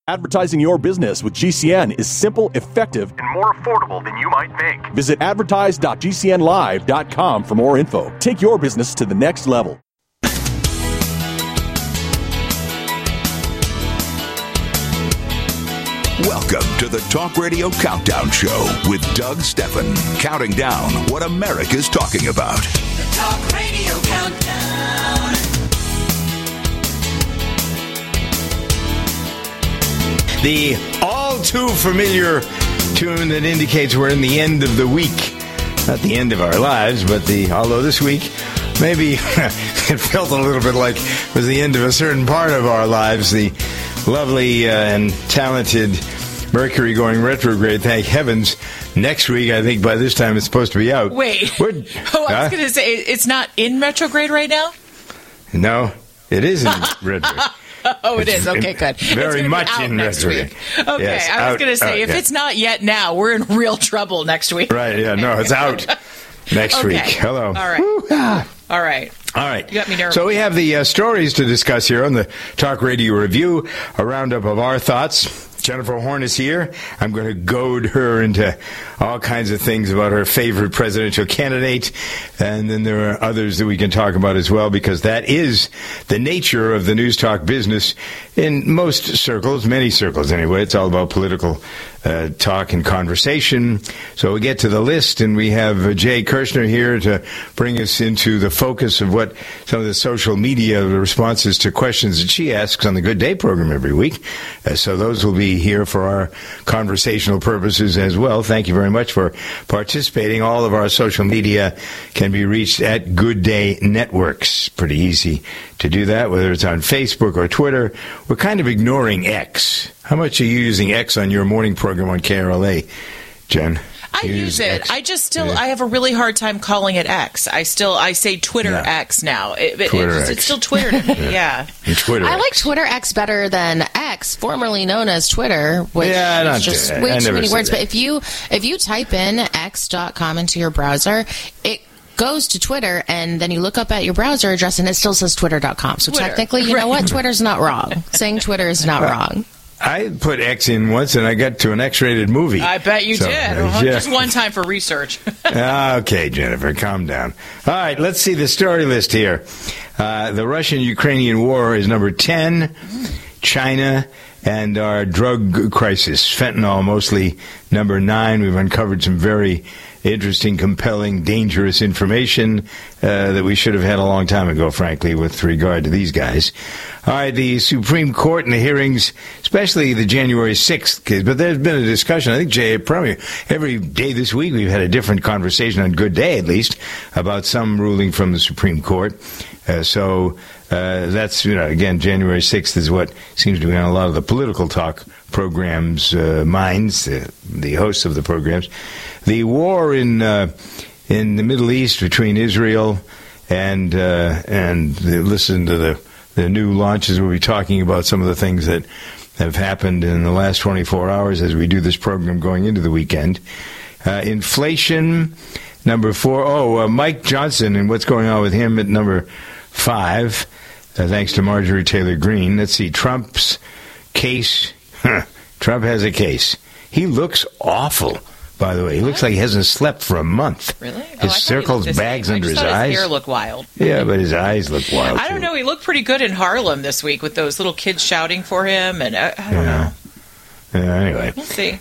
Advertising your business with GCN is simple, effective, and more affordable than you might think. Visit advertise.gcnlive.com for more info. Take your business to the next level. Welcome to the Talk Radio Countdown Show with Doug Steffen, counting down what America's talking about. The Talk Radio Countdown. The all-too-familiar tune that indicates we're in the end of the week. Not the end of our lives, but although this week, maybe it felt a little bit like it was the end of a certain part of our lives. The lovely and talented Mercury going retrograde, thank heavens. Next week, I think by this time it's supposed to be out. Wait. I was going to say, it's not in retrograde right now? No, it is in retrograde. Oh, it is. Okay, good. Very much in retrograde. Okay, yes, I was going to say, if it's not yet now, we're in real trouble next week. Right, yeah, no, it's out next week. Hello. All right. All right. All right. You got me nervous. So we have the stories to discuss here on the Talk Radio Review, a roundup of our thoughts. Jennifer Horn is here. I'm going to goad her into all kinds of things about her favorite presidential candidate. And then there are others that we can talk about as well, because that is the nature of the news talk business in most circles, many circles anyway. It's all about political talk and conversation. So we get to the list, and we have Jay Kirshner here to bring us into the focus of what some of the social media responses to questions that she asks on the Good Day program every week. So those will be here for our conversational purposes as well. Thank you very much for participating. All of our social media can be reached at Good Day Networks. Pretty easy to do that, whether it's on Facebook or Twitter. We're kind of ignoring X. How much are you using X on your morning program on KRLA, Jen? I use it. X? I have a really hard time calling it X. I say Twitter X now. It's still Twitter to me. Yeah. Twitter I like Twitter X better than X, formerly known as Twitter, which is just way too many words. But if you type in x.com into your browser, it goes to Twitter, and then you look up at your browser address, and it still says twitter.com. So technically, you know what? Twitter's not wrong. Saying Twitter is not wrong. I put X in once, and I got to an X-rated movie. I bet you did. Just one time for research. Okay, Jennifer, calm down. All right, let's see the story list here. The Russian-Ukrainian war is number 10. China and our drug crisis, fentanyl, mostly number 9. We've uncovered some very interesting, compelling, dangerous information that we should have had a long time ago, frankly, with regard to these guys. All right, the Supreme Court and the hearings, especially the January 6th case, but there's been a discussion. I think, Jay, probably every day this week we've had a different conversation, on Good Day at least, about some ruling from the Supreme Court. So that's, again, January 6th is what seems to be on a lot of the political talk programs' minds, the hosts of the programs. The war in the Middle East between Israel and listen to the new launches. We'll be talking about some of the things that have happened in the last 24 hours as we do this program going into the weekend. Inflation, number 4. Mike Johnson and what's going on with him at number 5, thanks to Marjorie Taylor Greene. Let's see, Trump's case. Trump has a case. He looks awful, by the way. He looks like he hasn't slept for a month. Really? His circles, bags under his eyes. His hair looked wild. Yeah, but his eyes look wild. I don't know. He looked pretty good in Harlem this week with those little kids shouting for him, and I don't know. Anyway, we'll see.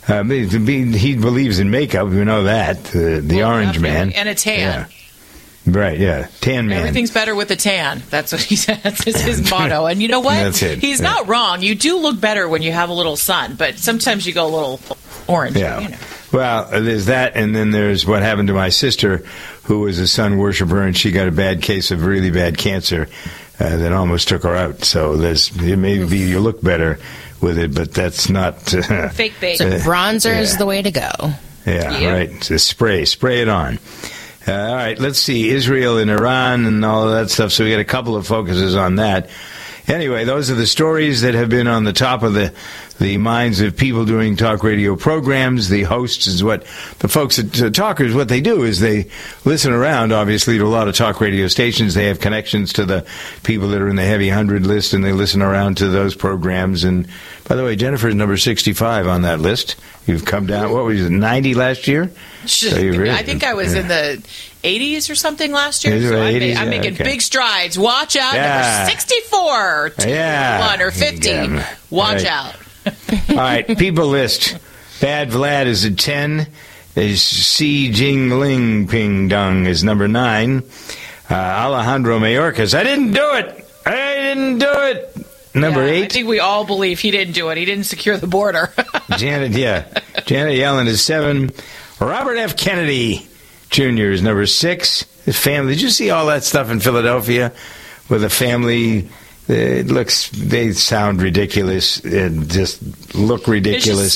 He believes in makeup. We know that. The orange man. And a tan. Yeah. Right, yeah. Tan man. Everything's better with a tan. That's what he says. That's his motto. And you know what? That's it. He's not wrong. You do look better when you have a little sun, but sometimes you go a little orange. Yeah. Well, there's that, and then there's what happened to my sister, who was a sun worshiper, and she got a bad case of really bad cancer that almost took her out. So maybe you look better with it, but that's not... fake bait. So bronzer is the way to go. Yeah, right. So spray it on. All right, let's see, Israel and Iran and all of that stuff. So we got a couple of focuses on that. Anyway, those are the stories that have been on the top of the minds of people doing talk radio programs. The hosts is what the folks at Talkers, what they do is they listen around, obviously, to a lot of talk radio stations. They have connections to the people that are in the Heavy 100 list, and they listen around to those programs. By the way, Jennifer's number 65 on that list. You've come down, what was it, 90 last year? So I think I was in the 80s or something last year. So I'm making big strides. Watch out. Number 64, 21, or 50. Watch out. All right, people list. Bad Vlad is at 10. Xi Jinping Ping Dong is number 9. Alejandro Mayorkas, I didn't do it. Number 8. I think we all believe he didn't do it. He didn't secure the border. Janet Yellen is 7. Robert F. Kennedy Jr. is number 6. His family. Did you see all that stuff in Philadelphia with a family? They sound ridiculous and just look ridiculous.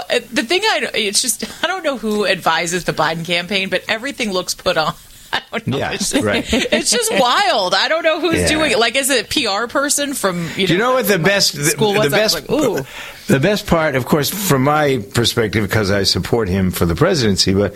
I don't know who advises the Biden campaign, but everything looks put on. I don't know. Yeah, it's just wild. I don't know who's doing it. Like, is it a PR person from Do you know what the best school was? The best part, of course, from my perspective, because I support him for the presidency, but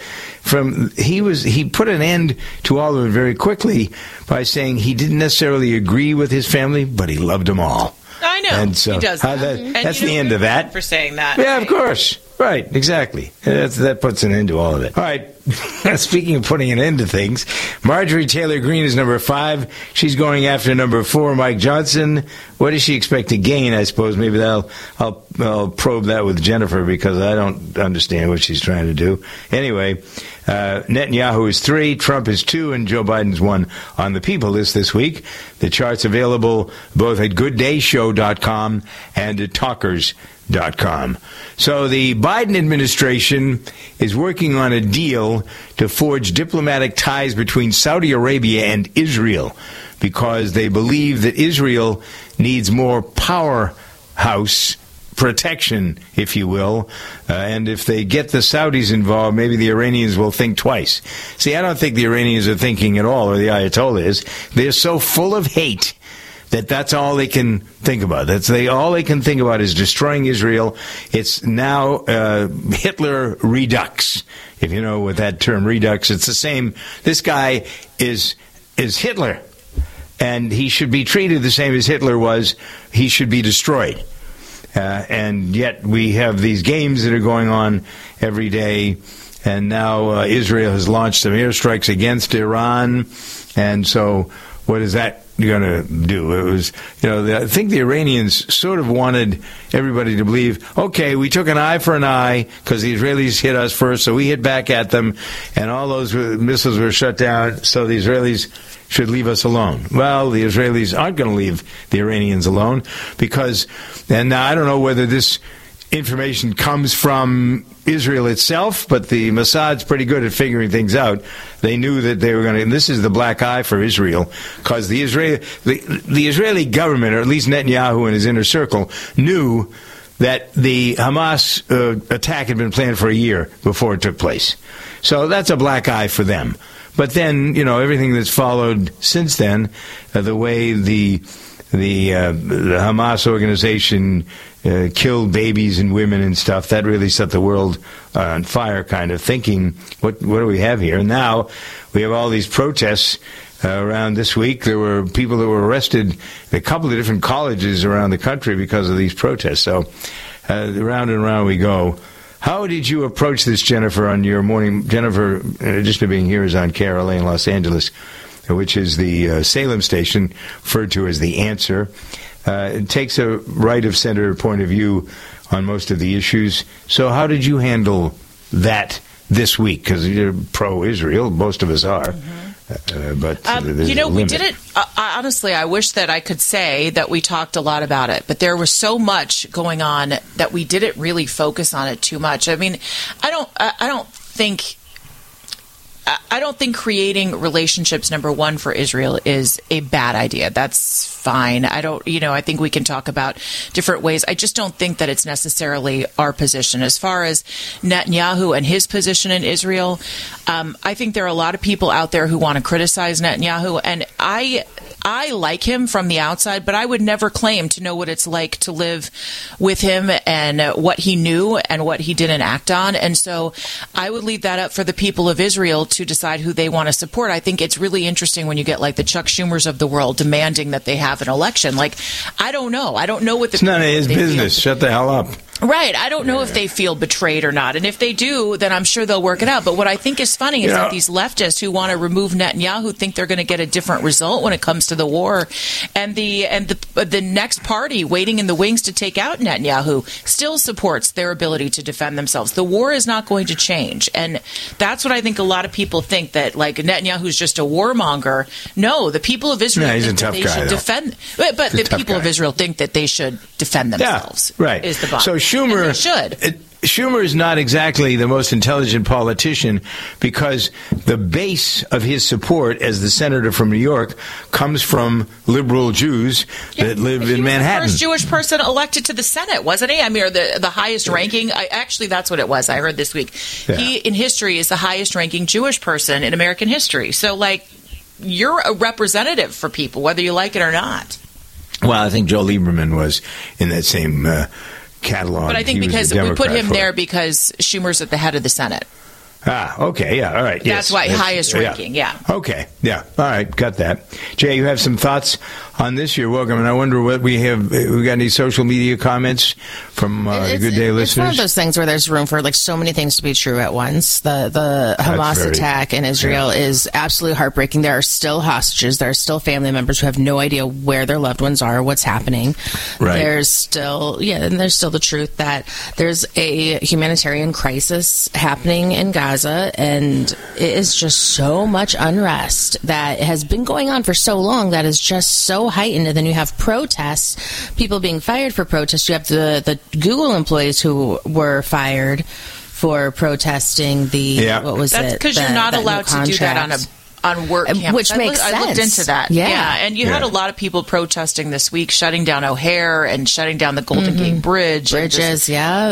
he put an end to all of it very quickly by saying he didn't necessarily agree with his family, but he loved them all. I know. And so he does that. That's the end of that. For saying that. Yeah, of course. Right, exactly. That puts an end to all of it. All right, speaking of putting an end to things, Marjorie Taylor Greene is number 5. She's going after number 4, Mike Johnson. What does she expect to gain, I suppose? Maybe I'll probe that with Jennifer, because I don't understand what she's trying to do. Anyway, Netanyahu is 3, Trump is 2, and Joe Biden's 1 on the people list this week. The chart's available both at GoodDayShow.com and at Talkers.com. So the Biden administration is working on a deal to forge diplomatic ties between Saudi Arabia and Israel, because they believe that Israel needs more powerhouse protection, if you will, and if they get the Saudis involved, maybe the Iranians will think twice. See, I don't think the Iranians are thinking at all, or the Ayatollah is. They're so full of hate that's all they can think about. All they can think about is destroying Israel. It's now Hitler redux, if you know what that term redux. It's the same. This guy is Hitler, and he should be treated the same as Hitler was. He should be destroyed. And yet we have these games that are going on every day, and now Israel has launched some airstrikes against Iran, and so what is that going to do? It was, I think the Iranians sort of wanted everybody to believe, okay, we took an eye for an eye because the Israelis hit us first, so we hit back at them, and all those missiles were shut down, so the Israelis should leave us alone. Well, the Israelis aren't going to leave the Iranians alone, because, and now I don't know whether this information comes from Israel itself, but the Mossad's pretty good at figuring things out. They knew that they were going to, and this is the black eye for Israel, because the Israeli government, or at least Netanyahu and his inner circle, knew that the Hamas attack had been planned for a year before it took place. So that's a black eye for them. But then, everything that's followed since then, the way the Hamas organization killed babies and women and stuff, that really set the world on fire, kind of thinking, what do we have here? And now we have all these protests around this week. There were people that were arrested at a couple of different colleges around the country because of these protests. So round and round we go. How did you approach this, Jennifer, on your morning? Jennifer, in addition to being here, is on KRLA in Los Angeles, which is the Salem station, referred to as The Answer. It takes a right-of-center point of view on most of the issues. So how did you handle that this week? Because you're pro-Israel, most of us are. But we did it. Honestly, I wish that I could say that we talked a lot about it, but there was so much going on that we didn't really focus on it too much. I mean, I don't think creating relationships, number one, for Israel is a bad idea. That's fine. I think we can talk about different ways. I just don't think that it's necessarily our position. As far as Netanyahu and his position in Israel, I think there are a lot of people out there who want to criticize Netanyahu, and I I like him from the outside, but I would never claim to know what it's like to live with him and what he knew and what he didn't act on. And so I would leave that up for the people of Israel to decide who they want to support. I think it's really interesting when you get like the Chuck Schumers of the world demanding that they have an election. Like, I don't know. I don't know what the... It's none of his business. Shut the hell up. Right. I don't know if they feel betrayed or not. And if they do, then I'm sure they'll work it out. But what I think is funny is that these leftists who want to remove Netanyahu think they're going to get a different result when it comes to the war. And the next party waiting in the wings to take out Netanyahu still supports their ability to defend themselves. The war is not going to change. And that's what I think a lot of people think, that like Netanyahu's just a warmonger. No, the people of Israel think that they should defend. But the people of Israel think that they should defend themselves. Yeah, right. Is the bottom. So Schumer is not exactly the most intelligent politician, because the base of his support as the senator from New York comes from liberal Jews that live in Manhattan. He was the first Jewish person elected to the Senate, wasn't he? I mean, or the highest ranking. Actually, that's what it was. I heard this week. Yeah. He, in history, is the highest ranking Jewish person in American history. So, like, you're a representative for people, whether you like it or not. Well, I think Joe Lieberman was in that same catalog. But I think because we put him there because Schumer's at the head of the Senate. Ah, okay, yeah, all right. That's why highest ranking, yeah. Okay, yeah, all right, got that. Jay, you have some thoughts on this? You're welcome, and I wonder what we have. We got any social media comments from the Good Day listeners? It's one of those things where there's room for like so many things to be true at once. The Hamas attack in Israel is absolutely heartbreaking. There are still hostages. There are still family members who have no idea where their loved ones are, what's happening. Right. There's still, and there's still the truth that there's a humanitarian crisis happening in Gaza. And it is just so much unrest that has been going on for so long that is just so heightened. And then you have protests, people being fired for protests. You have the Google employees who were fired for protesting That's because you're not allowed to do that on work campus. Which makes sense. I looked into that. Yeah. And you had a lot of people protesting this week, shutting down O'Hare and shutting down the Golden Gate Bridge. Bridges,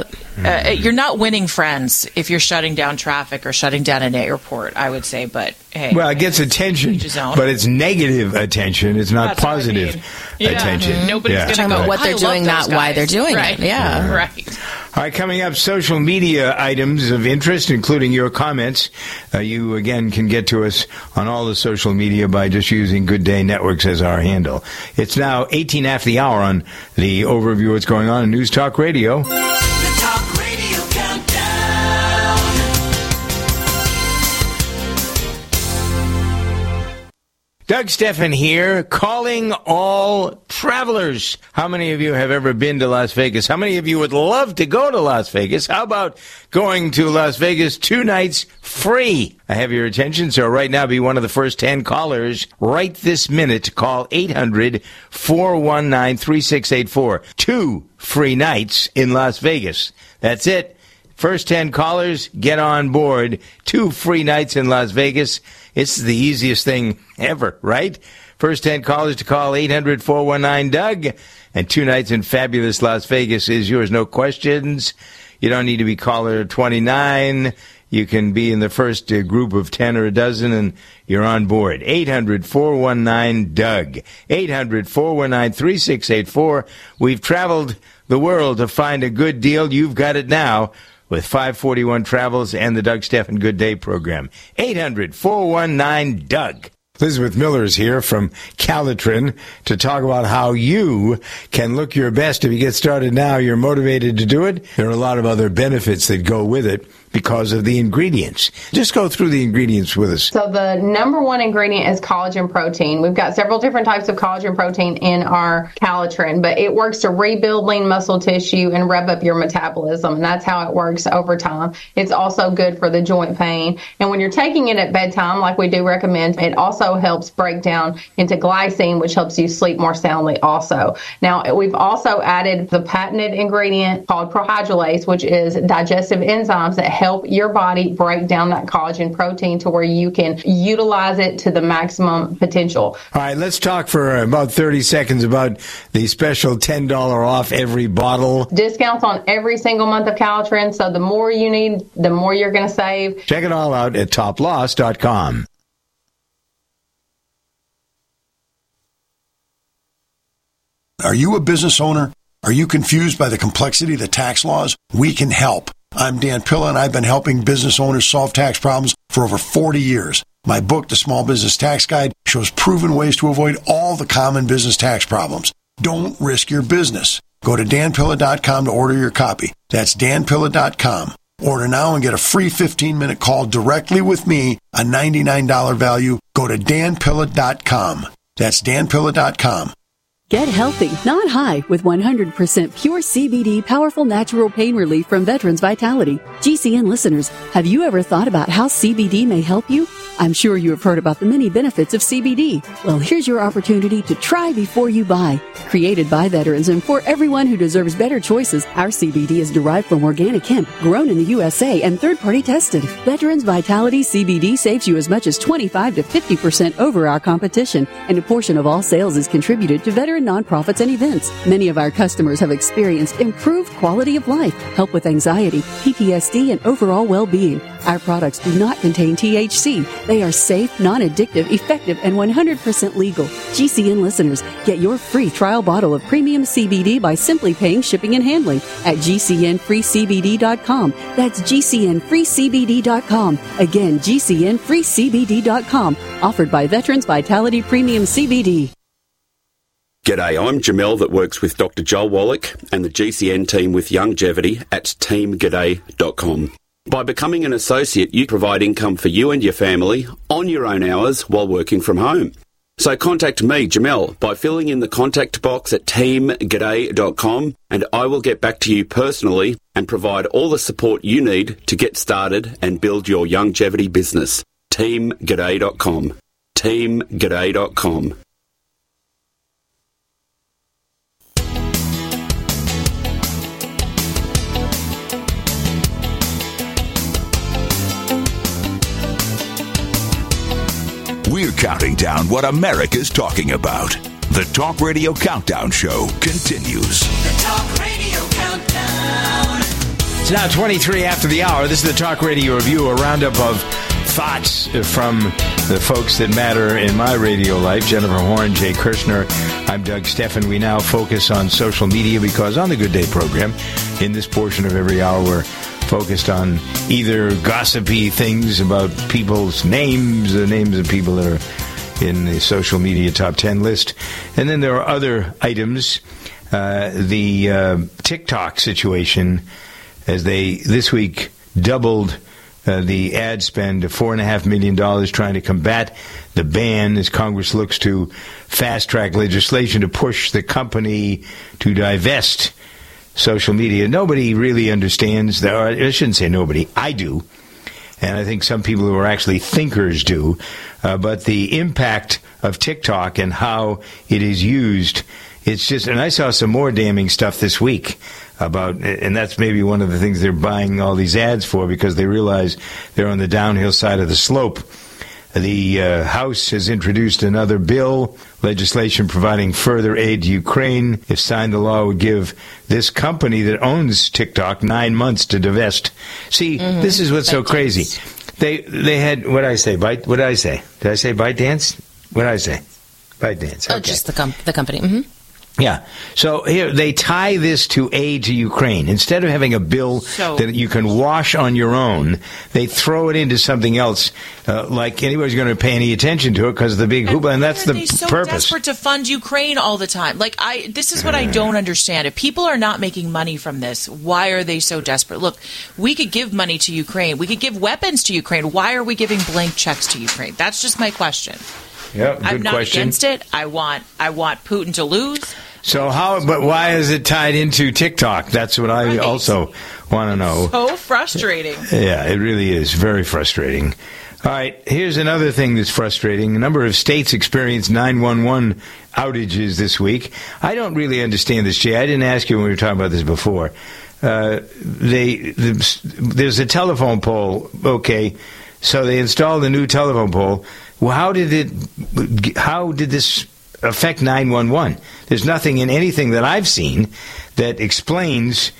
you're not winning friends if you're shutting down traffic or shutting down an airport, I would say. But, hey. Well, it gets attention, but it's negative attention. It's not positive attention. Nobody's going to go, about what they're doing, not why they're doing it. Yeah. Right. All right, coming up, social media items of interest, including your comments. You, again, can get to us on all the social media by just using Good Day Networks as our handle. It's now 18 after the hour on the overview of what's going on in News Talk Radio. The Talk Radio Countdown. Doug Stephan here, calling all travelers. How many of you have ever been to Las Vegas? How many of you would love to go to Las Vegas? How about going to Las Vegas 2 nights free? I have your attention, so right now be one of the first 10 callers right this minute to call 800-419-3684. 2 free nights in Las Vegas. That's it. First 10 callers, get on board. 2 free nights in Las Vegas. It's the easiest thing ever, right? First 10 callers to call 800-419-DOUG. And 2 nights in fabulous Las Vegas is yours. No questions. You don't need to be caller 29. You can be in the first group of 10 or a dozen, and you're on board. 800-419-DOUG. 800-419-3684. We've traveled the world to find a good deal. You've got it now with 541 Travels and the Doug Stephan Good Day program. 800-419-DOUG. Elizabeth Miller is here from Calitrin to talk about how you can look your best. If you get started now, you're motivated to do it. There are a lot of other benefits that go with it because of the ingredients. Just go through the ingredients with us. So the number one ingredient is collagen protein. We've got several different types of collagen protein in our Calitrin, but it works to rebuild lean muscle tissue and rev up your metabolism, and that's how it works over time. It's also good for the joint pain. And when you're taking it at bedtime, like we do recommend, it also helps break down into glycine, which helps you sleep more soundly also. Now, we've also added the patented ingredient called prohydrolase, which is digestive enzymes that help your body break down that collagen protein to where you can utilize it to the maximum potential. All right, let's talk for about 30 seconds about the special $10 off every bottle. Discounts on every single month of Calitrin, so the more you need, the more you're going to save. Check it all out at toploss.com. Are you a business owner? Are you confused by the complexity of the tax laws? We can help. I'm Dan Pilla, and I've been helping business owners solve tax problems for over 40 years. My book, The Small Business Tax Guide, shows proven ways to avoid all the common business tax problems. Don't risk your business. Go to danpilla.com to order your copy. That's danpilla.com. Order now and get a free 15-minute call directly with me, a $99 value. Go to danpilla.com. That's danpilla.com. Get healthy, not high, with 100% pure CBD powerful natural pain relief from Veterans Vitality. GCN listeners, have you ever thought about how CBD may help you? I'm sure you have heard about the many benefits of CBD. Well, here's your opportunity to try before you buy. Created by veterans and for everyone who deserves better choices, our CBD is derived from organic hemp, grown in the USA and third-party tested. Veterans Vitality CBD saves you as much as 25 to 50% over our competition, and a portion of all sales is contributed to veteran nonprofits and events. Many of our customers have experienced improved quality of life, help with anxiety, PTSD, and overall well-being. Our products do not contain THC. They are safe, non-addictive, effective, and 100% legal. GCN listeners, get your free trial bottle of premium CBD by simply paying shipping and handling at GCNFreeCBD.com. That's GCNFreeCBD.com. Again, GCNFreeCBD.com. Offered by Veterans Vitality Premium CBD. G'day, I'm Jamel that works with Dr. Joel Wallach and the GCN team with Longevity at teamg'day.com. By becoming an associate, you provide income for you and your family on your own hours while working from home. So contact me, Jamel, by filling in the contact box at teamg'day.com, and I will get back to you personally and provide all the support you need to get started and build your longevity business. teamg'day.com. teamg'day.com. We're counting down what America's talking about. The Talk Radio Countdown Show continues. The Talk Radio Countdown. It's now 23 after the hour. This is the Talk Radio Review, a roundup of thoughts from the folks that matter in my radio life. Jennifer Horn, Jay Kirshner. I'm Doug Steffen. We now focus on social media because on the Good Day program, in this portion of every hour, we're focused on either gossipy things about people's names, the names of people that are in the social media top 10 list. And then there are other items. The TikTok situation, as they this week doubled the ad spend to $4.5 million trying to combat the ban as Congress looks to fast-track legislation to push the company to divest social media. Nobody really understands that. Or I shouldn't say nobody. I do. And I think some people who are actually thinkers do. But the impact of TikTok and how it is used, it's just, and I saw some more damning stuff this week about, and that's maybe one of the things they're buying all these ads for, because they realize they're on the downhill side of the slope. The House has introduced another bill, legislation providing further aid to Ukraine. If signed, the law would give this company that owns TikTok 9 months to divest. See, this is what's so crazy. They had, what did I say? What did I say? Did I say ByteDance? What did I say? ByteDance. Okay. Oh, just the company. Mm-hmm. Yeah. So here, they tie this to aid to Ukraine. Instead of having a bill that you can wash on your own, they throw it into something else, like anybody's going to pay any attention to it because of the big hoopla, and that's the purpose. They're so desperate to fund Ukraine all the time. Like, this is what I don't understand. If people are not making money from this, why are they so desperate? Look, we could give money to Ukraine. We could give weapons to Ukraine. Why are we giving blank checks to Ukraine? That's just my question. Yeah, good I'm not question. against it. I want Putin to lose. So but why is it tied into TikTok? That's what I also want to know. So frustrating. Yeah, it really is very frustrating. All right, here's another thing that's frustrating. A number of states experienced 911 outages this week. I don't really understand this, Jay. I didn't ask you when we were talking about this before. There's a telephone pole. Okay, so they installed a new telephone pole. Well, how did this affect 911? There's nothing in anything that I've seen that explains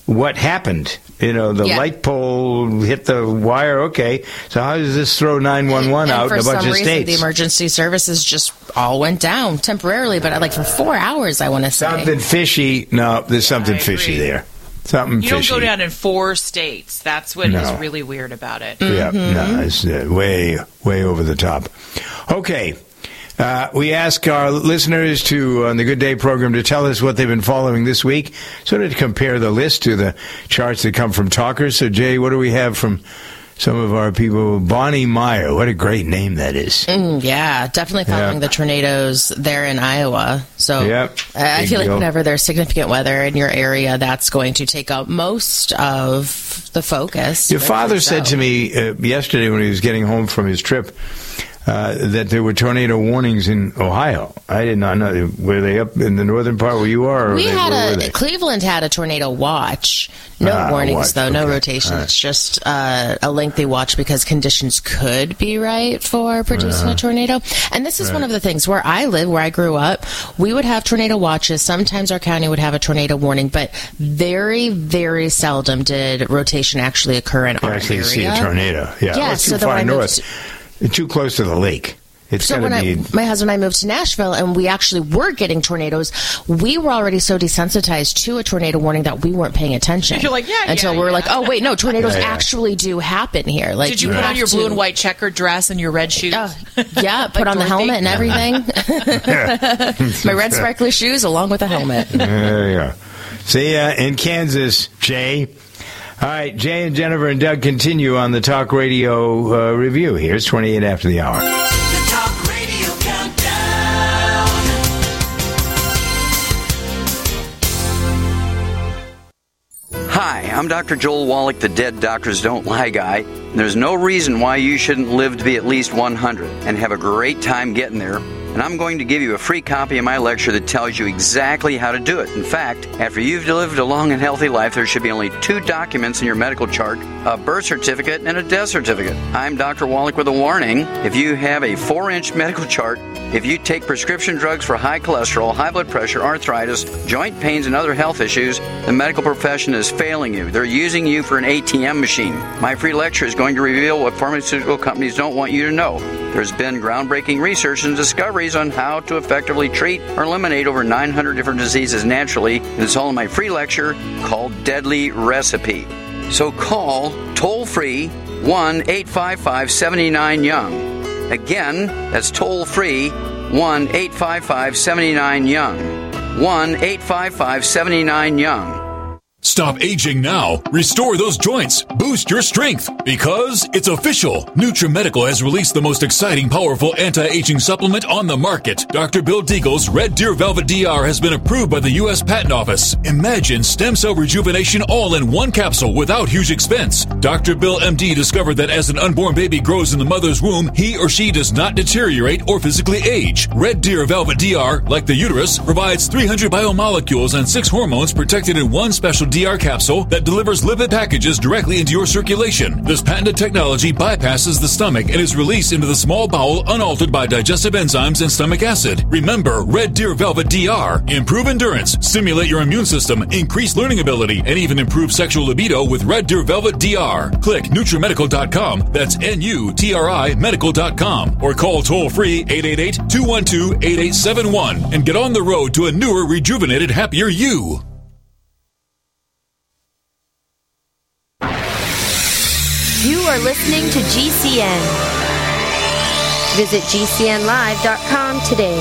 what happened. The light pole hit the wire. Okay, so how does this throw 911 out in a bunch of states? For some reason, the emergency services just all went down temporarily, but for 4 hours, I want to say. Something fishy. No, there's something fishy there. Something fishy. You don't go down in 4 states. That's what is really weird about it. Yeah, no, it's way over the top. Okay. We ask our listeners on the Good Day program to tell us what they've been following this week, sort of to compare the list to the charts that come from talkers. So, Jay, what do we have from some of our people? Bonnie Meyer, what a great name that is. Yeah, definitely following the tornadoes there in Iowa. So I feel like whenever there's significant weather in your area, that's going to take up most of the focus. Your father said to me yesterday when he was getting home from his trip, that there were tornado warnings in Ohio. I did not know. Were they up in the northern part where you are? Cleveland had a tornado watch. No warnings, though. No rotation. Right. It's just a lengthy watch because conditions could be right for producing a tornado. And this is one of the things. Where I live, where I grew up, we would have tornado watches. Sometimes our county would have a tornado warning, but very, very seldom did rotation actually occur in our area. Actually see a tornado. Yeah, it's too far north. Too close to the lake. So when my husband and I moved to Nashville and we actually were getting tornadoes, we were already so desensitized to a tornado warning that we weren't paying attention. You're like, until we were like, oh, wait, no, tornadoes actually do happen here. Like, did you put on your blue and white checkered dress and your red shoes? Yeah, put on the helmet and everything. My red sparkly shoes along with the helmet. There you go. See ya in Kansas, Jay. All right, Jay and Jennifer and Doug continue on the Talk Radio review. Here's 28 after the hour. The Talk Radio Countdown. Hi, I'm Dr. Joel Wallach, the Dead Doctors Don't Lie guy. There's no reason why you shouldn't live to be at least 100 and have a great time getting there. And I'm going to give you a free copy of my lecture that tells you exactly how to do it. In fact, after you've lived a long and healthy life, there should be only 2 documents in your medical chart, a birth certificate and a death certificate. I'm Dr. Wallach with a warning. If you have a 4-inch medical chart, if you take prescription drugs for high cholesterol, high blood pressure, arthritis, joint pains, and other health issues, the medical profession is failing you. They're using you for an ATM machine. My free lecture is going to reveal what pharmaceutical companies don't want you to know. There's been groundbreaking research and discoveries on how to effectively treat or eliminate over 900 different diseases naturally. And it's all in my free lecture called Deadly Recipe. So call toll-free 1-855-79-YOUNG. Again, that's toll-free 1-855-79-YOUNG. 1-855-79-YOUNG. Stop aging now. Restore those joints. Boost your strength. Because it's official. NutriMedical has released the most exciting, powerful anti-aging supplement on the market. Dr. Bill Deagle's Red Deer Velvet DR has been approved by the U.S. Patent Office. Imagine stem cell rejuvenation all in one capsule without huge expense. Dr. Bill MD discovered that as an unborn baby grows in the mother's womb, he or she does not deteriorate or physically age. Red Deer Velvet DR, like the uterus, provides 300 biomolecules and 6 hormones protected in one special DR capsule that delivers lipid packages directly into your circulation. This patented technology bypasses the stomach and is released into the small bowel unaltered by digestive enzymes and stomach acid. Remember, Red Deer Velvet DR. Improve endurance, stimulate your immune system, increase learning ability, and even improve sexual libido with Red Deer Velvet DR. Click NutriMedical.com. That's NUTRI Medical.com. Or call toll-free 888-212-8871 and get on the road to a newer, rejuvenated, happier you. You are listening to GCN. Visit GCNlive.com today.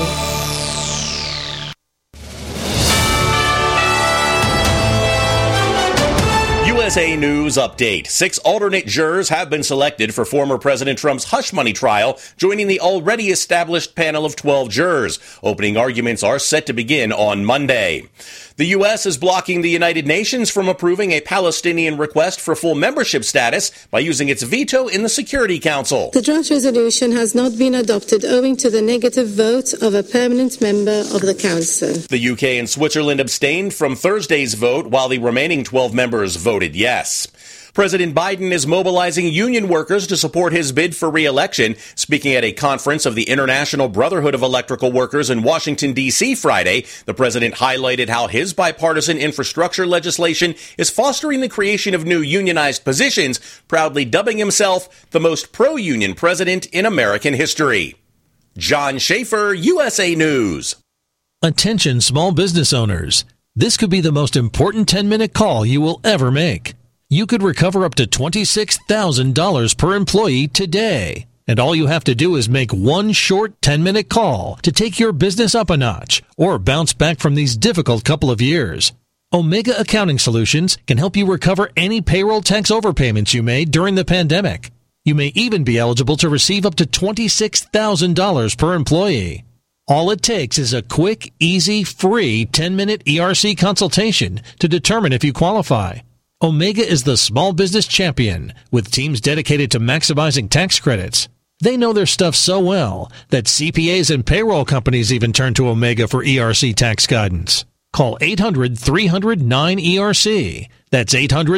USA News Update. 6 alternate jurors have been selected for former President Trump's hush money trial, joining the already established panel of 12 jurors. Opening arguments are set to begin on Monday. The U.S. is blocking the United Nations from approving a Palestinian request for full membership status by using its veto in the Security Council. The draft resolution has not been adopted owing to the negative vote of a permanent member of the Council. The UK and Switzerland abstained from Thursday's vote, while the remaining 12 members voted yes. President Biden is mobilizing union workers to support his bid for re-election. Speaking at a conference of the International Brotherhood of Electrical Workers in Washington, D.C. Friday, the president highlighted how his bipartisan infrastructure legislation is fostering the creation of new unionized positions, proudly dubbing himself the most pro-union president in American history. John Schaefer, USA News. Attention small business owners. This could be the most important 10-minute call you will ever make. You could recover up to $26,000 per employee today. And all you have to do is make one short 10-minute call to take your business up a notch or bounce back from these difficult couple of years. Omega Accounting Solutions can help you recover any payroll tax overpayments you made during the pandemic. You may even be eligible to receive up to $26,000 per employee. All it takes is a quick, easy, free 10-minute ERC consultation to determine if you qualify. Omega is the small business champion with teams dedicated to maximizing tax credits. They know their stuff so well that CPAs and payroll companies even turn to Omega for ERC tax guidance. Call 800-300-9ERC. That's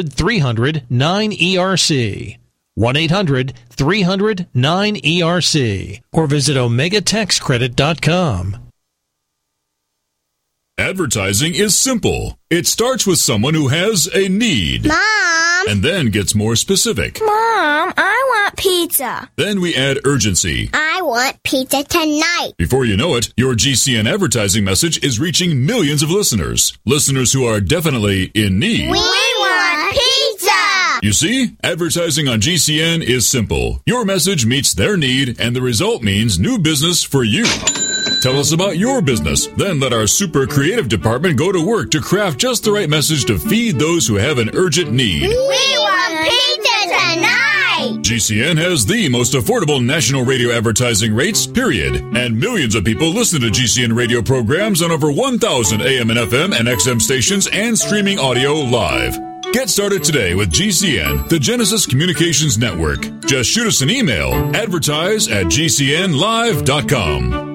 800-300-9ERC. 1-800-300-9ERC or visit OmegaTaxCredit.com. Advertising is simple. It starts with someone who has a need. Mom! And then gets more specific. Mom, I want pizza. Then we add urgency. I want pizza tonight. Before you know it, your GCN advertising message is reaching millions of listeners. Listeners who are definitely in need. We want pizza! You see, advertising on GCN is simple. Your message meets their need, and the result means new business for you. Tell us about your business. Then let our super creative department go to work to craft just the right message to feed those who have an urgent need. We want pizza tonight! GCN has the most affordable national radio advertising rates, period. And millions of people listen to GCN radio programs on over 1,000 AM and FM and XM stations and streaming audio live. Get started today with GCN, the Genesis Communications Network. Just shoot us an email, advertise@gcnlive.com.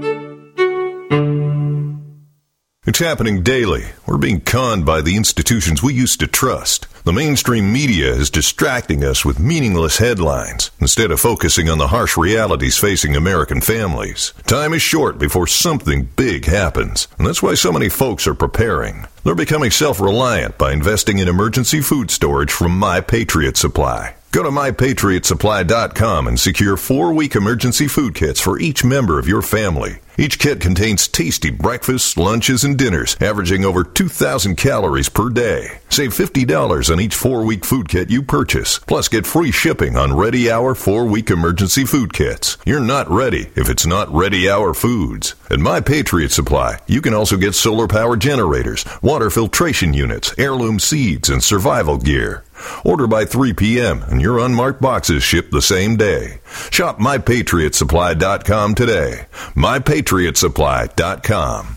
It's happening daily. We're being conned by the institutions we used to trust. The mainstream media is distracting us with meaningless headlines instead of focusing on the harsh realities facing American families. Time is short before something big happens, and that's why so many folks are preparing. They're becoming self-reliant by investing in emergency food storage from My Patriot Supply. Go to MyPatriotSupply.com and secure 4-week emergency food kits for each member of your family. Each kit contains tasty breakfasts, lunches, and dinners, averaging over 2,000 calories per day. Save $50 on each 4-week food kit you purchase. Plus, get free shipping on Ready Hour 4-week emergency food kits. You're not ready if it's not Ready Hour foods. At My Patriot Supply, you can also get solar power generators, water filtration units, heirloom seeds, and survival gear. Order by 3 p.m. and your unmarked boxes ship the same day. Shop MyPatriotSupply.com today. MyPatriotSupply.com.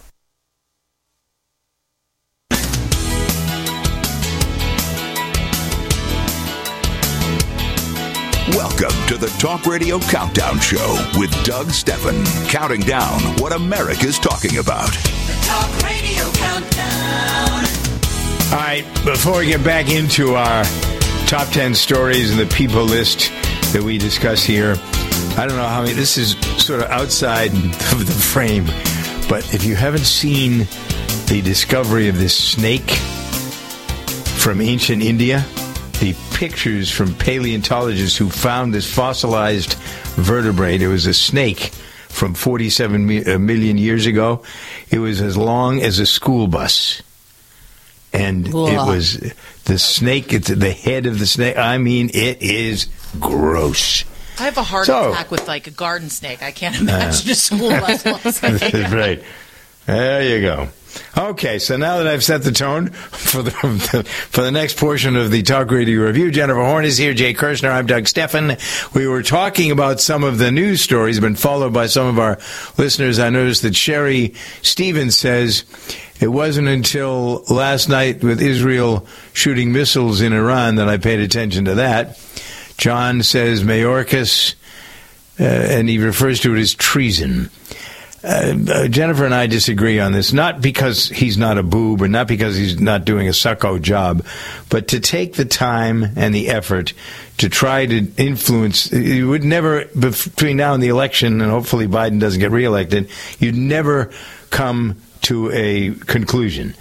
Welcome to the Talk Radio Countdown Show with Doug Stephan, counting down what America's talking about. The Talk Radio Countdown. All right, before we get back into our top 10 stories and the people list that we discuss here, I don't know how many, this is sort of outside of the frame, but if you haven't seen the discovery of this snake from ancient India, the pictures from paleontologists who found this fossilized vertebrate, it was a snake from 47 million years ago. It was as long as a school bus. And Whoa. It was the snake, it's the head of the snake. I mean, it is gross. I have a heart attack with like a garden snake. I can't imagine a school bus. Right. There you go. Okay, so now that I've set the tone for the next portion of the Talk Radio Review, Jennifer Horn is here, Jay Kirshner, I'm Doug Stephan. We were talking about some of the news stories, been followed by some of our listeners. I noticed that Sherry Stevens says it wasn't until last night with Israel shooting missiles in Iran that I paid attention to that. John says Mayorkas, and he refers to it as treason. Jennifer and I disagree on this, not because he's not a boob or not because he's not doing a sucko job, but to take the time and the effort to try to influence. You would never, between now and the election, and hopefully Biden doesn't get reelected, you'd never come to a conclusion.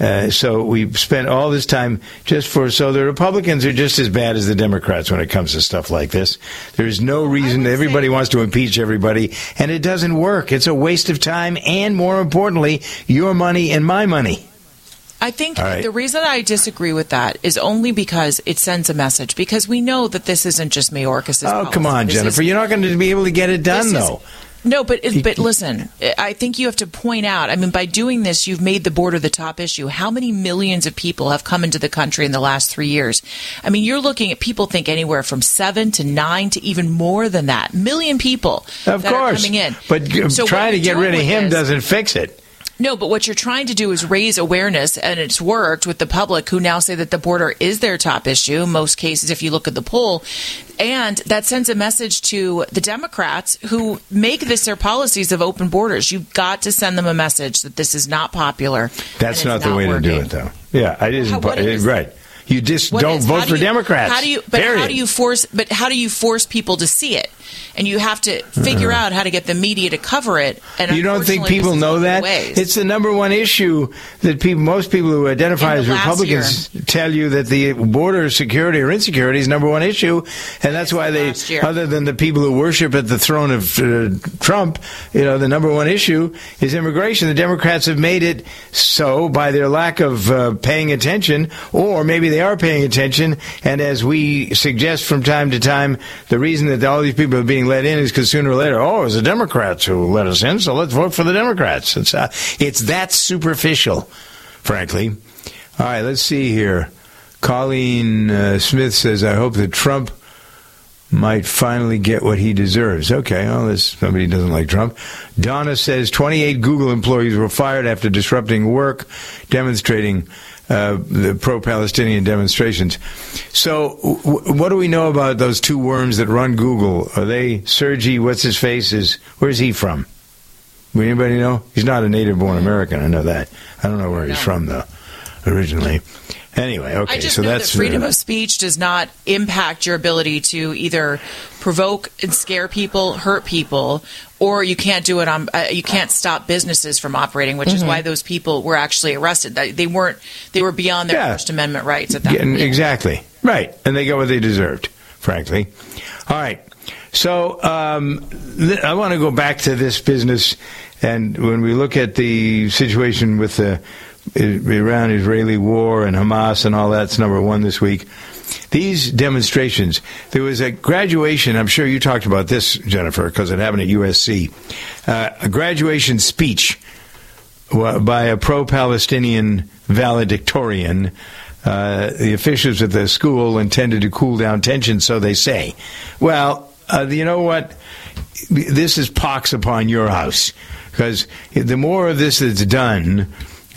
So we've spent all this time so the Republicans are just as bad as the Democrats when it comes to stuff like this. There's no reason. Everybody wants to impeach everybody, and it doesn't work. It's a waste of time and, more importantly, your money and my money. I think the reason I disagree with that is only because it sends a message, because we know that this isn't just Mayorkas' policy. Come on, Jennifer. You're not going to be able to get it done, though. No, but listen, I think you have to point out, I mean, by doing this, you've made the border the top issue. How many millions of people have come into the country in the last 3 years? I mean, you're looking at people think anywhere from 7 to 9 to even more than that. Million people are coming in. But trying to get rid of him doesn't fix it. No, but what you're trying to do is raise awareness, and it's worked with the public who now say that the border is their top issue, in most cases, if you look at the poll. And that sends a message to the Democrats who make this their policies of open borders. You've got to send them a message that this is not popular. That's not the way to do it, though. Yeah, it isn't. Right. You just don't vote for Democrats. How do you force people to see it? And you have to figure out how to get the media to cover it. And you don't think people know that? It's the number one issue that most people who identify as Republicans tell you, that the border security or insecurity is number one issue, and that's why they, other than the people who worship at the throne of Trump, the number one issue is immigration. The Democrats have made it so by their lack of paying attention, or maybe they are paying attention, and as we suggest from time to time, the reason that all these people are being let in is because sooner or later, it was the Democrats who let us in, so let's vote for the Democrats. It's that superficial, frankly. All right, let's see here. Colleen Smith says, I hope that Trump might finally get what he deserves. Okay, well, somebody doesn't like Trump. Donna says 28 Google employees were fired after disrupting work, demonstrating the pro-Palestinian demonstrations. So what do we know about those two worms that run Google? Are they Sergey, what's-his-face? Where's he from? Would anybody know? He's not a native-born American, I know that. I don't know where he's from, though, originally. Anyway, okay, I just know that freedom of speech does not impact your ability to either provoke and scare people, hurt people, or you can't do it on. You can't stop businesses from operating, which is why those people were actually arrested. They weren't. They were beyond their First Amendment rights at that point. Exactly right, and they got what they deserved, frankly. All right, so I want to go back to this business, and when we look at the situation with the Iran-Israeli war and Hamas and all that's number one this week. These demonstrations, there was a graduation, I'm sure you talked about this, Jennifer, because it happened at USC, a graduation speech by a pro-Palestinian valedictorian. The officials at the school intended to cool down tensions, so they say. Well, you know what? This is pox upon your house, because the more of this that's done,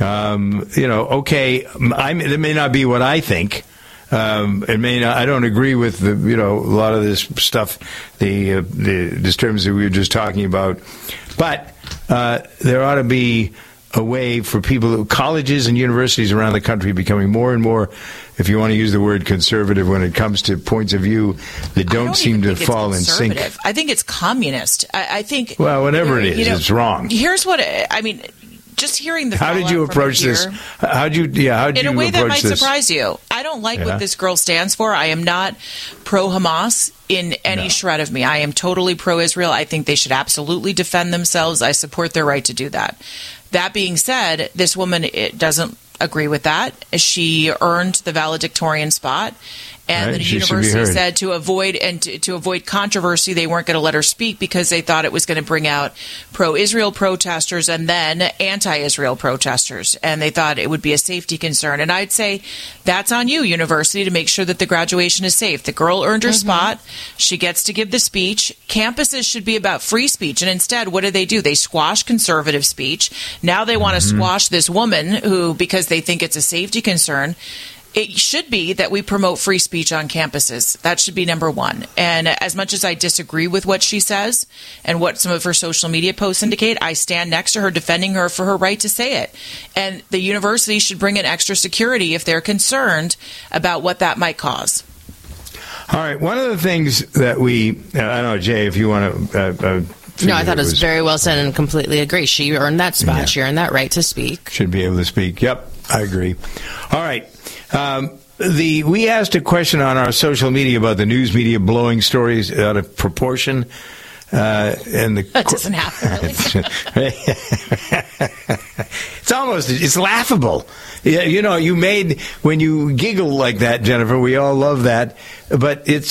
okay, it may not be what I think. It may not. I don't agree with a lot of this stuff, the disturbance that we were just talking about. But there ought to be a way for people, colleges and universities around the country, becoming more and more, if you want to use the word conservative, when it comes to points of view that don't seem to fall in sync. I think it's communist. I think. Well, whatever it is, it's wrong. Here's what I mean. Just hearing the how did you approach this? How did you in a way that might surprise you. I don't like what this girl stands for. I am not pro-Hamas in any shred of me. I am totally pro-Israel. I think they should absolutely defend themselves. I support their right to do that. That being said, this woman doesn't agree with that. She earned the valedictorian spot. And the university said to avoid controversy, they weren't going to let her speak because they thought it was going to bring out pro-Israel protesters and then anti-Israel protesters. And they thought it would be a safety concern. And I'd say that's on you, university, to make sure that the graduation is safe. The girl earned her spot. She gets to give the speech. Campuses should be about free speech. And instead, what do? They squash conservative speech. Now they want to squash this woman who, because they think it's a safety concern. it should be that we promote free speech on campuses. That should be number one. And as much as I disagree with what she says and what some of her social media posts indicate, I stand next to her defending her for her right to say it. And the university should bring in extra security if they're concerned about what that might cause. All right. One of the things that I don't know, Jay, if you want to... No, I thought it was very well said and completely agree. She earned that spot. Yeah. She earned that right to speak. Should be able to speak. Yep, I agree. All right. We asked a question on our social media about the news media blowing stories out of proportion. And that doesn't happen, really. It's laughable. You made, when you giggle like that, Jennifer, we all love that. But this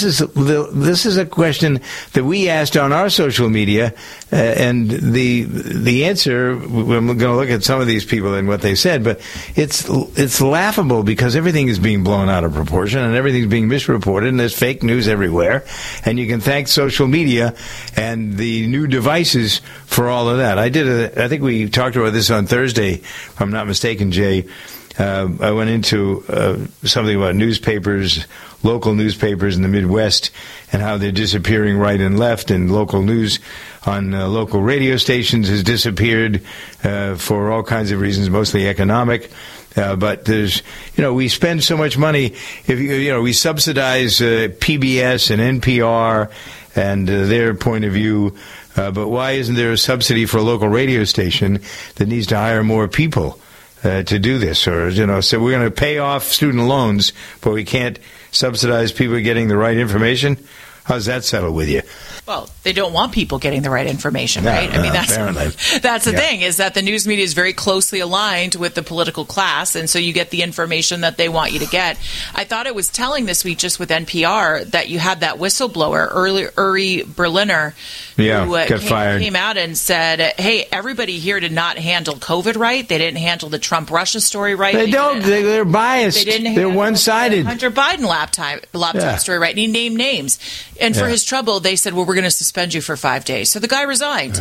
is a question that we asked on our social media, and the answer, I'm going to look at some of these people and what they said, but it's laughable because everything is being blown out of proportion and everything's being misreported and there's fake news everywhere. And you can thank social media and the new devices for all of that. I think we talked about this on Thursday, if I'm not mistaken, Jay. I went into something about newspapers, local newspapers in the Midwest, and how they're disappearing right and left, and local news on local radio stations has disappeared for all kinds of reasons, mostly economic. But there's, we spend so much money. We subsidize PBS and NPR and their point of view. But why isn't there a subsidy for a local radio station that needs to hire more people to do this? Or, so we're going to pay off student loans, but we can't subsidize people getting the right information? How's that settle with you? Well, they don't want people getting the right information, right? I mean, that's the thing, is that the news media is very closely aligned with the political class, and so you get the information that they want you to get. I thought it was telling this week just with NPR that you had that whistleblower, Uri Berliner, who came out and said, hey, everybody here did not handle COVID right. They didn't handle the Trump-Russia story right. They're biased. They're one-sided. Hunter Biden laptop story right. And he named names. And for his trouble, they said, well, we're going to suspend you for 5 days. So the guy resigned.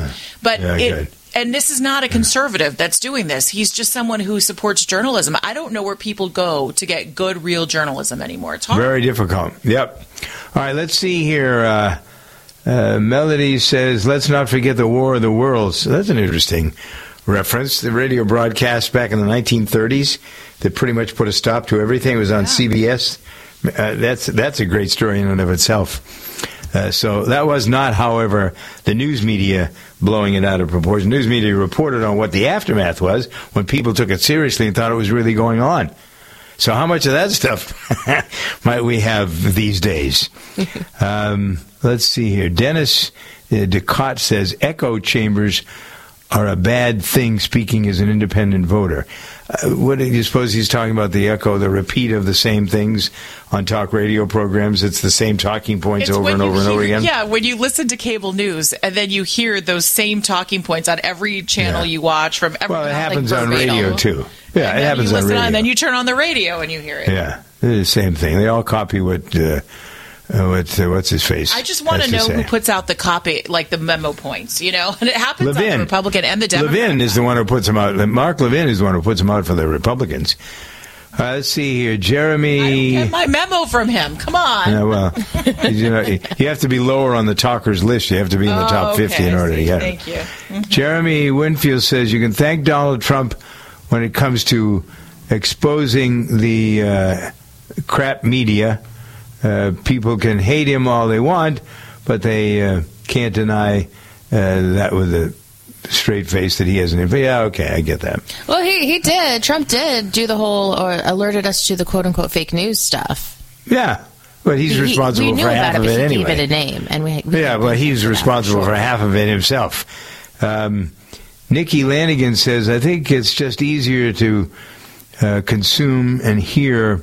And this is not a conservative that's doing this. He's just someone who supports journalism. I don't know where people go to get good, real journalism anymore. It's hard. Very difficult. Yep. All right, let's see here. Melody says, let's not forget the War of the Worlds. So that's an interesting reference. The radio broadcast back in the 1930s that pretty much put a stop to everything. It was on CBS. That's a great story in and of itself. So that was not, however, the news media blowing it out of proportion. News media reported on what the aftermath was when people took it seriously and thought it was really going on. So how much of that stuff might we have these days? Let's see here. Dennis Ducott says echo chambers are a bad thing, speaking as an independent voter. What do you suppose he's talking about? The echo, the repeat of the same things on talk radio programs? It's the same talking points over and over again? Yeah, when you listen to cable news and then you hear those same talking points on every channel you watch from every... Well, it happens on radio, too. Yeah, it happens on radio. And then you turn on the radio and you hear it. Yeah, it's the same thing. They all copy what... what's his face? I just want to know who puts out the copy, like the memo points, and it happens on the Republican and the Democrat. Levin is the one who puts them out. Mark Levin is the one who puts them out for the Republicans. Let's see here, Jeremy. I don't get my memo from him. Come on. Yeah, well, you have to be lower on the talkers list. You have to be in the top 50 in order to get it. Thank you. Mm-hmm. Jeremy Winfield says you can thank Donald Trump when it comes to exposing the crap media. People can hate him all they want, but they can't deny that with a straight face that he hasn't. Yeah, okay, I get that. Well, he did. Trump did do the whole, or alerted us to the quote-unquote fake news stuff. Yeah, but he's responsible for half of it anyway. We gave it a name. And he's responsible for half of it himself. Nikki Lanigan says, I think it's just easier to consume and hear...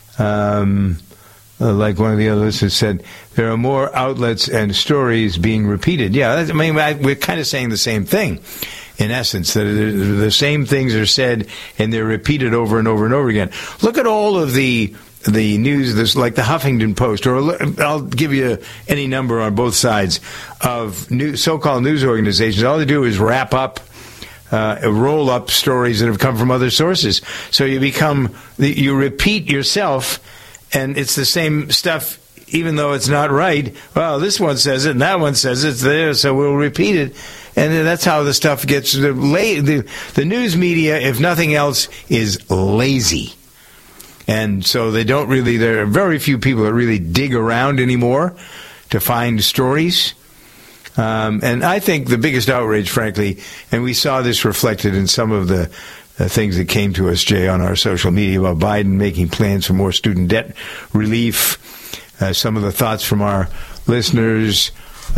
like one of the other listeners said, there are more outlets and stories being repeated. Yeah, we're kind of saying the same thing, in essence, that the same things are said and they're repeated over and over and over again. Look at all of the news, like the Huffington Post, or I'll give you any number on both sides of so-called news organizations. All they do is wrap up roll-up stories that have come from other sources. So you repeat yourself, and it's the same stuff, even though it's not right. Well, this one says it, and that one says it's there, so we'll repeat it. And that's how the stuff gets. The news media, if nothing else, is lazy. And so there are very few people that really dig around anymore to find stories. And I think the biggest outrage, frankly, and we saw this reflected in some of the things that came to us, Jay, on our social media about Biden making plans for more student debt relief, some of the thoughts from our listeners.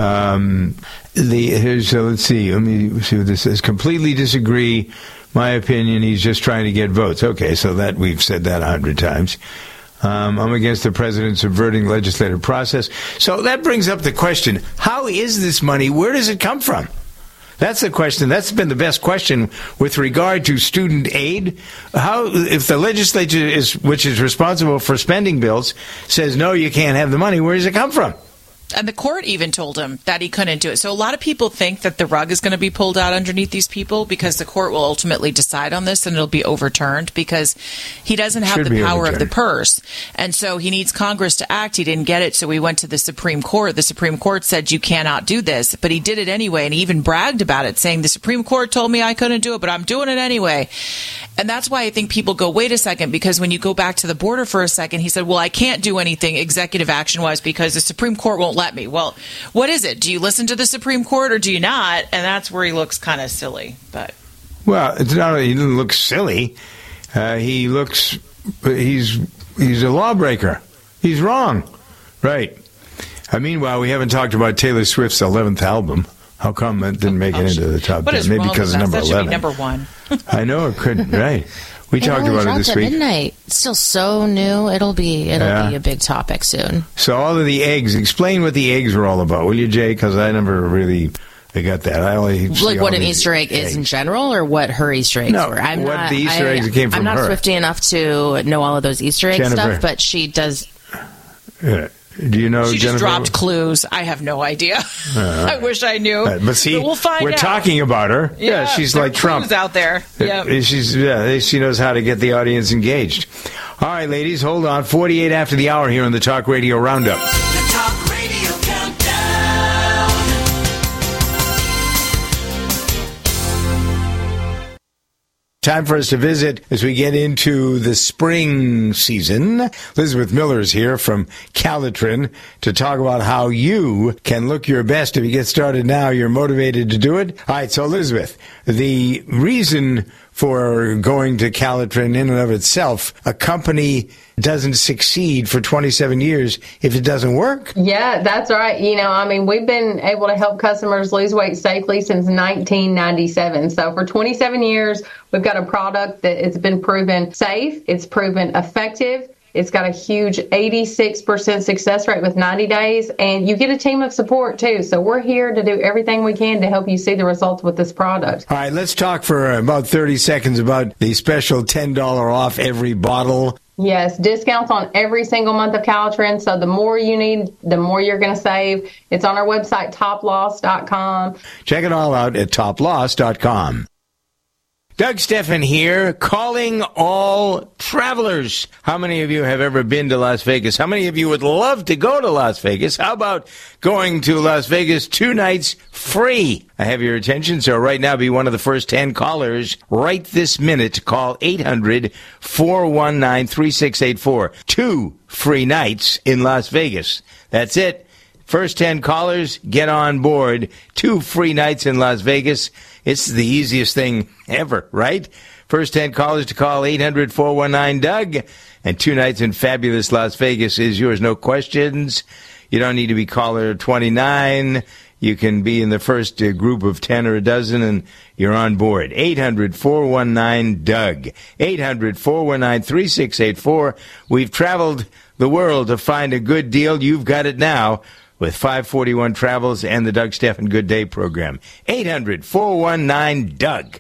Let's see. Let me see what this says. Completely disagree. My opinion, he's just trying to get votes. Okay, so that we've said that 100 times. I'm against the president subverting the legislative process. So that brings up the question, how is this money? Where does it come from? That's the question. That's been the best question with regard to student aid. If the legislature, which is responsible for spending bills, says, no, you can't have the money, where does it come from? And the court even told him that he couldn't do it. So a lot of people think that the rug is going to be pulled out underneath these people because the court will ultimately decide on this and it'll be overturned because he doesn't have the power of the purse. And so he needs Congress to act. He didn't get it, so he went to the Supreme Court. The Supreme Court said you cannot do this, but he did it anyway, and he even bragged about it, saying the Supreme Court told me I couldn't do it, but I'm doing it anyway. And that's why I think people go, wait a second, because when you go back to the border for a second, he said, well, I can't do anything executive action-wise because the Supreme Court won't let me. Well, what is it? Do you listen to the Supreme Court or do you not? And that's where he looks kind of silly. But well, it's not he doesn't look silly. He's a lawbreaker. He's wrong. Right. Meanwhile, we haven't talked about Taylor Swift's 11th album. How come it didn't make it into the top 10? Maybe because it's number 11. That should be number one. I know it could. Right. We talked about it this week. Midnight. It's still so new. It'll be a big topic soon. So all of the eggs. Explain what the eggs are all about, will you, Jay? Because I never really got that. I only what an Easter egg is in general, or what her Easter eggs were. The Easter eggs that came from her. I'm not Swifty enough to know all of those Easter egg stuff, but she does. Do you know? She just dropped clues. I have no idea. I wish I knew. But see, we'll find we're out. Talking about her. Yeah, she's like Trump out there. She knows how to get the audience engaged. All right, ladies, hold on. 48 after the hour here on the Talk Radio Roundup. The Talk Radio Countdown. Time for us to visit as we get into the spring season. Elizabeth Miller is here from Calitrin to talk about how you can look your best. If you get started now, you're motivated to do it. All right, so Elizabeth, the reason for going to Calitrin in and of itself, a company doesn't succeed for 27 years if it doesn't work. Yeah, that's right. We've been able to help customers lose weight safely since 1997. So for 27 years, we've got a product that has been proven safe. It's proven effective. It's got a huge 86% success rate with 90 days, and you get a team of support, too. So we're here to do everything we can to help you see the results with this product. All right, let's talk for about 30 seconds about the special $10 off every bottle. Yes, discounts on every single month of Calitrin. So the more you need, the more you're going to save. It's on our website, toploss.com. Check it all out at toploss.com. Doug Steffen here, calling all travelers. How many of you have ever been to Las Vegas? How many of you would love to go to Las Vegas? How about going to Las Vegas 2 nights free? I have your attention, so right now be one of the first 10 callers right this minute. Call 800-419-3684. 2 free nights in Las Vegas. That's it. First 10 callers, get on board. 2 free nights in Las Vegas. It's the easiest thing ever, right? First 10 callers to call 800-419-DOUG. And 2 nights in fabulous Las Vegas is yours. No questions. You don't need to be caller 29. You can be in the first group of 10 or a dozen, and you're on board. 800-419-DOUG. 800-419-3684. We've traveled the world to find a good deal. You've got it now with 541 Travels and the Doug Steffen Good Day program. 800-419-DOUG.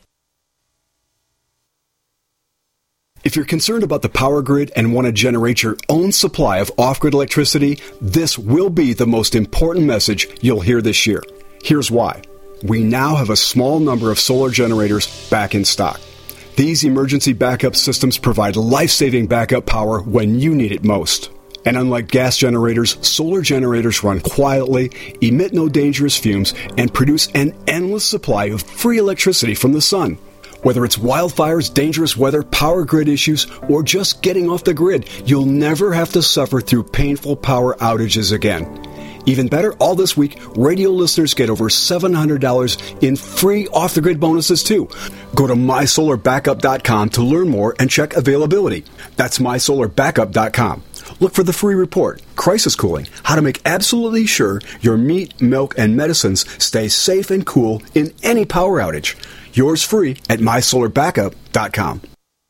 If you're concerned about the power grid and want to generate your own supply of off-grid electricity, this will be the most important message you'll hear this year. Here's why. we now have a small number of solar generators back in stock. These emergency backup systems provide life-saving backup power when you need it most. And unlike gas generators, solar generators run quietly, emit no dangerous fumes, and produce an endless supply of free electricity from the sun. Whether it's wildfires, dangerous weather, power grid issues, or just getting off the grid, you'll never have to suffer through painful power outages again. Even better, all this week, radio listeners get over $700 in free off-the-grid bonuses, too. Go to MySolarBackup.com to learn more and check availability. That's MySolarBackup.com. Look for the free report, Crisis Cooling, how to make absolutely sure your meat, milk, and medicines stay safe and cool in any power outage. Yours free at MySolarBackup.com.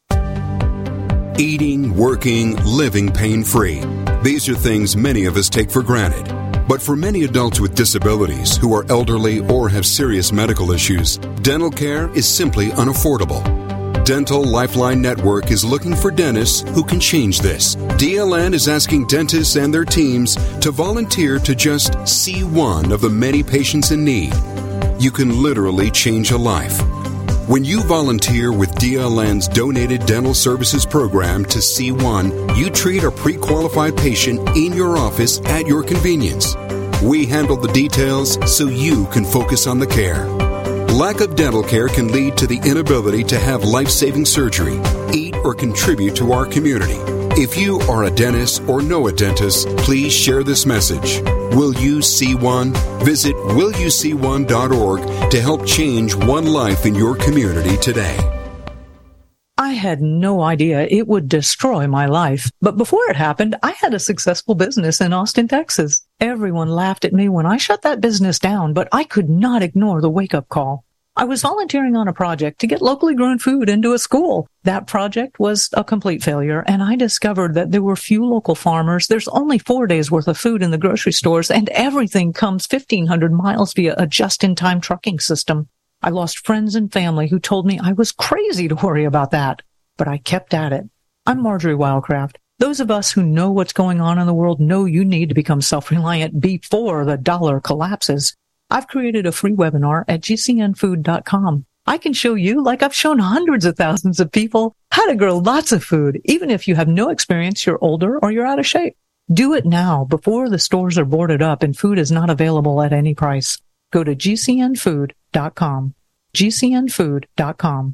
Eating, working, living pain-free. These are things many of us take for granted. But for many adults with disabilities who are elderly or have serious medical issues, dental care is simply unaffordable. Dental Lifeline Network is looking for dentists who can change this. DLN is asking dentists and their teams to volunteer to just see one of the many patients in need. You can literally change a life. When you volunteer with DLN's Donated Dental Services program to C1, you treat a pre-qualified patient in your office at your convenience. We handle the details so you can focus on the care. Lack of dental care can lead to the inability to have life-saving surgery, eat, or contribute to our community. If you are a dentist or know a dentist, please share this message. Will you see one? Visit willyouseeone.org to help change one life in your community today. I had no idea it would destroy my life. But before it happened, I had a successful business in Austin, Texas. Everyone laughed at me when I shut that business down, but I could not ignore the wake-up call. I was volunteering on a project to get locally grown food into a school. That project was a complete failure, and I discovered that there were few local farmers. There's only 4 days worth of food in the grocery stores, and everything comes 1,500 miles via a just-in-time trucking system. I lost friends and family who told me I was crazy to worry about that, but I kept at it. I'm Marjorie Wildcraft. Those of us who know what's going on in the world know you need to become self-reliant before the dollar collapses. I've created a free webinar at gcnfood.com. I can show you, like I've shown hundreds of thousands of people, how to grow lots of food, even if you have no experience, you're older, or you're out of shape. Do it now before the stores are boarded up and food is not available at any price. Go to gcnfood.com. gcnfood.com.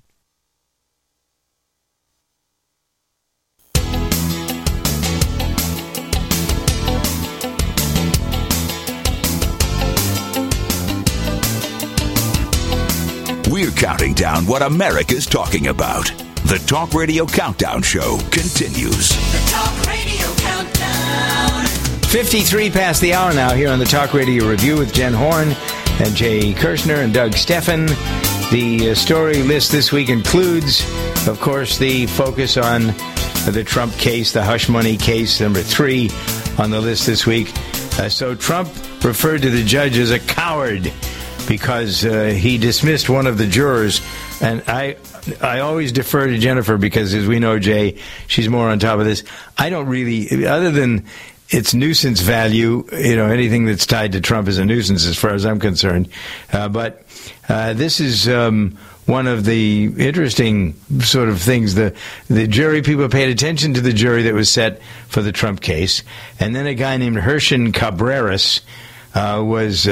We're counting down what America's talking about. The Talk Radio Countdown Show continues. The Talk Radio Countdown. 53 past the hour now here on the Talk Radio Review with Jen Horn and Jay Kirshner and Doug Steffen. The story list this week includes, of course, the focus on the Trump case, the hush money case, number 3 on the list this week. So Trump referred to the judge as a coward because he dismissed one of the jurors. And I always defer to Jennifer because, as we know, Jay, she's more on top of this. I don't really, other than its nuisance value, anything that's tied to Trump is a nuisance as far as I'm concerned. But this is one of the interesting sort of things. The jury, people paid attention to the jury that was set for the Trump case. And then a guy named Herschel Cabreras was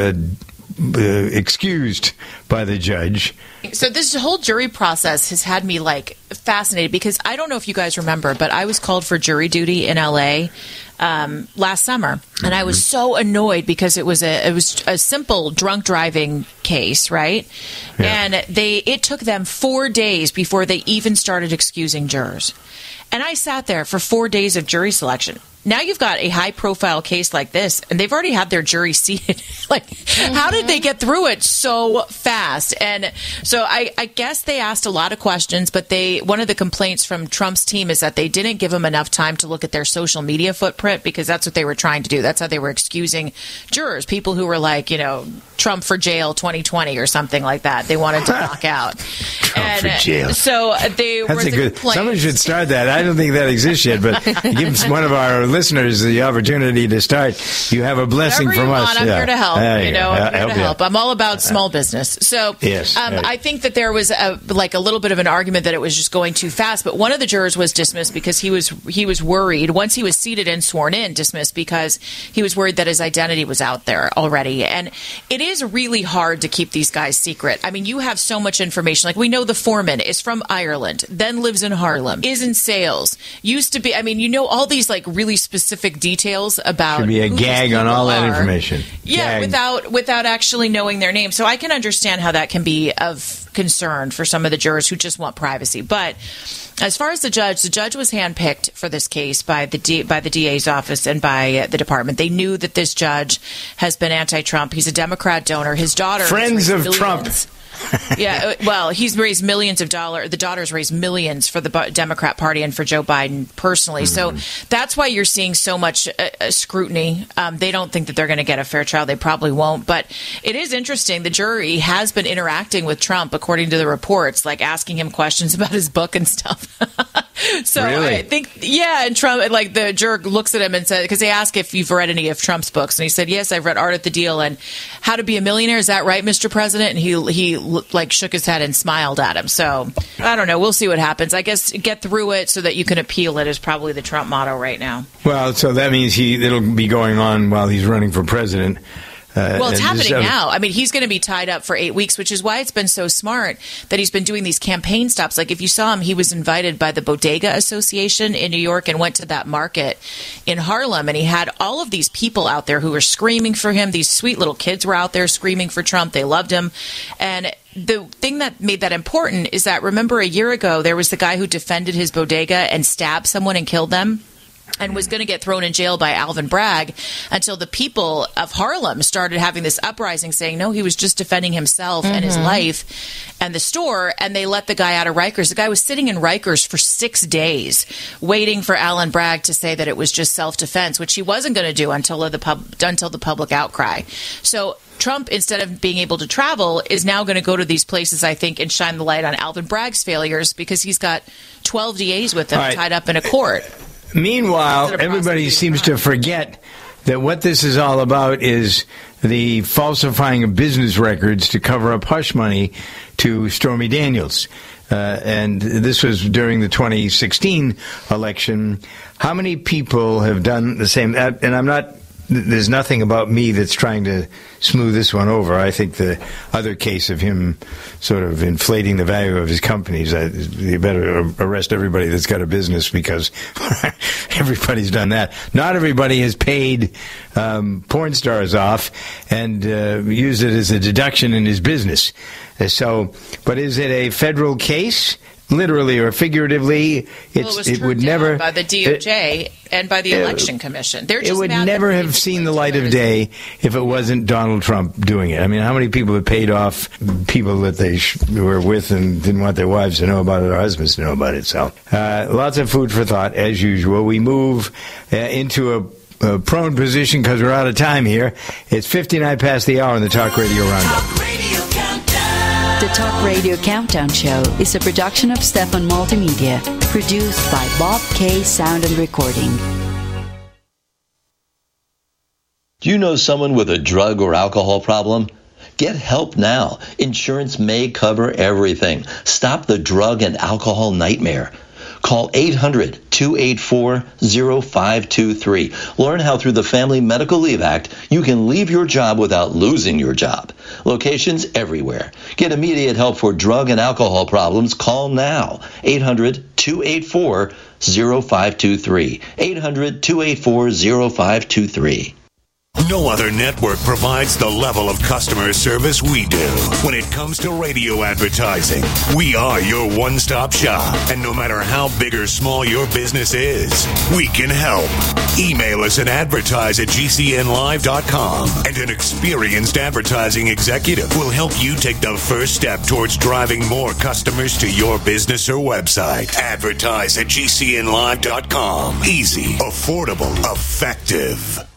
excused by the judge. So this whole jury process has had me fascinated because I don't know if you guys remember, but I was called for jury duty in LA last summer, and I was so annoyed because it was a simple drunk driving case, right? Yeah. And it took them 4 days before they even started excusing jurors. And I sat there for 4 days of jury selection. Now you've got a high-profile case like this, and they've already had their jury seated. How did they get through it so fast? And so I guess they asked a lot of questions, but one of the complaints from Trump's team is that they didn't give them enough time to look at their social media footprint because that's what they were trying to do. That's how they were excusing jurors, people who were Trump for jail 2020 or something like that. They wanted to knock out. Trump for jail. So they That's were a good. Someone should start that. I don't think that exists yet, but give one of our listeners the opportunity to start. You have a blessing from us. I'm here to help. I'm here to help. I'm all about small business. So yes, I think that there was a little bit of an argument that it was just going too fast. But one of the jurors was dismissed because he was worried once he was seated and sworn in. Dismissed because he was worried that his identity was out there already. And it is really hard to keep these guys secret. I mean, you have so much information. Like we know the foreman is from Ireland, then lives in Harlem, is in sales, used to be. I mean, you know all these like really specific details about. Should be a gag on all that information. Yeah, without actually knowing their name. So I can understand how that can be of concern for some of the jurors who just want privacy. But as far as the judge was handpicked for this case by the DA's office and by the department. They knew that this judge has been anti-Trump. He's a Democrat donor. His daughter, friends of Trump. Yeah, well, he's raised millions of dollars. The daughter's raised millions for the Democrat Party and for Joe Biden personally. Mm-hmm. So that's why you're seeing so much scrutiny. They don't think that they're going to get a fair trial. They probably won't. But it is interesting. The jury has been interacting with Trump, according to the reports, like asking him questions about his book and stuff. So really? I think, yeah, and Trump, like the juror looks at him and says, because they ask if you've read any of Trump's books, and he said, yes, I've read Art at the Deal and How to Be a Millionaire. Is that right, Mr. President? And he like shook his head and smiled at him. So I don't know. We'll see what happens. I guess get through it so that you can appeal it is probably the Trump motto right now. Well, so that means it'll be going on while he's running for president. Well, it's happening now. I mean, he's going to be tied up for 8 weeks, which is why it's been so smart that he's been doing these campaign stops. Like if you saw him, he was invited by the Bodega Association in New York and went to that market in Harlem. And he had all of these people out there who were screaming for him. These sweet little kids were out there screaming for Trump. They loved him. And the thing that made that important is that, remember, a year ago, there was the guy who defended his bodega and stabbed someone and killed them, and was going to get thrown in jail by Alvin Bragg, until the people of Harlem started having this uprising saying, no, he was just defending himself and his life and the store, and they let the guy out of Rikers. The guy was sitting in Rikers for 6 days waiting for Alvin Bragg to say that it was just self-defense, which he wasn't going to do until the public outcry. So Trump, instead of being able to travel, is now going to go to these places, I think, and shine the light on Alvin Bragg's failures, because he's got 12 DAs with him tied up in a court. Meanwhile, everybody seems to forget that what this is all about is the falsifying of business records to cover up hush money to Stormy Daniels. And this was during the 2016 election. How many people have done the same? And there's nothing about me that's trying to smooth this one over. I think the other case of him sort of inflating the value of his companies, you better arrest everybody that's got a business, because everybody's done that. Not everybody has paid porn stars off and used it as a deduction in his business. But is it a federal case? Literally or figuratively, it would never by the DOJ and by the Election Commission. It would never have seen the light of day if it wasn't Donald Trump doing it. I mean, how many people have paid off people that they were with and didn't want their wives to know about it or husbands to know about it? So, lots of food for thought as usual. We move into a prone position because we're out of time here. It's 59 past the hour in the Talk Radio Roundup. The Talk Radio Countdown Show is a production of Stefan Multimedia, produced by Bob K. Sound and Recording. Do you know someone with a drug or alcohol problem? Get help now. Insurance may cover everything. Stop the drug and alcohol nightmare. Call 800-284-0523. Learn how through the Family Medical Leave Act you can leave your job without losing your job. Locations everywhere. Get immediate help for drug and alcohol problems. Call now. 800-284-0523. 800-284-0523. No other network provides the level of customer service we do. When it comes to radio advertising, we are your one-stop shop. And no matter how big or small your business is, we can help. Email us at advertise@gcnlive.com, and an experienced advertising executive will help you take the first step towards driving more customers to your business or website. Advertise@gcnlive.com. Easy, affordable, effective.